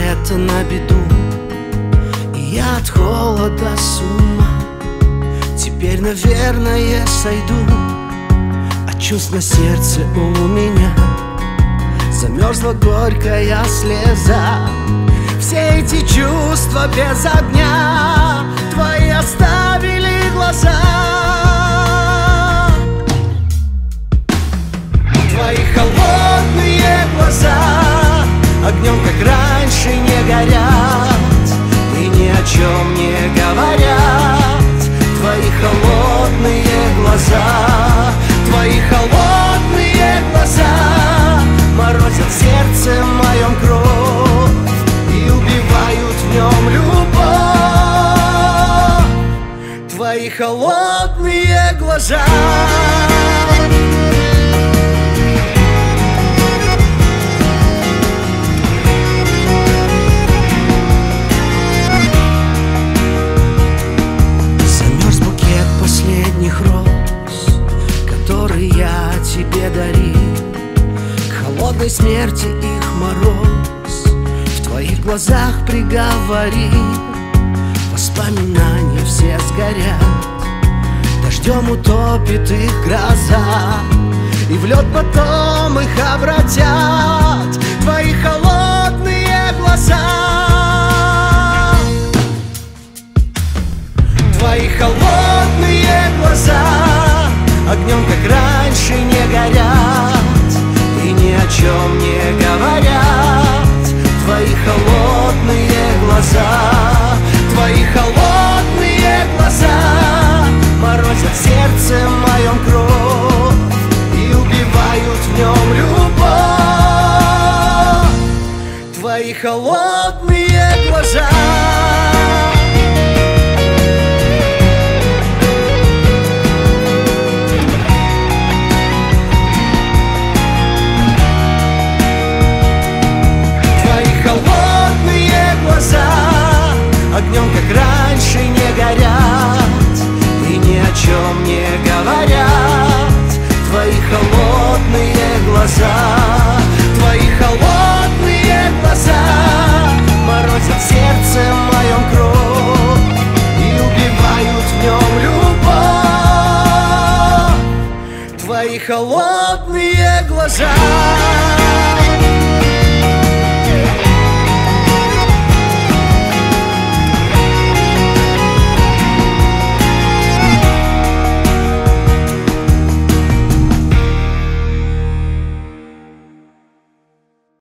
это на беду, и я от холода с ума. Теперь, наверное, сойду, а чувств на сердце у меня замерзла горькая слеза. Все эти чувства без огня твои оставили глаза. Твои холодные глаза огнем, как раньше, не горят и ни о чем не говорят. Твои холодные глаза, твои холодные глаза морозят в сердце моем кровь и убивают в нем любовь. Твои холодные глаза. Замерз букет последних роз, который я тебе дарил. К холодной смерти их мороз в твоих глазах приговорил. Воспоминания все сгорят, дождем утопит их гроза, и в лед потом их обратят твои холодные глаза. Твои холодные глаза огнем, как раньше, не горят и ни о чем не говорят. Твои холодные глаза, твои холодные глаза морозят в сердце моем кровь и убивают в нем любовь. Твои холодные глаза. Огнем, как раньше, не горят и ни о чем не говорят. Твои холодные глаза, твои холодные глаза морозят в сердце моем кровь и убивают в нем любовь. Твои холодные глаза.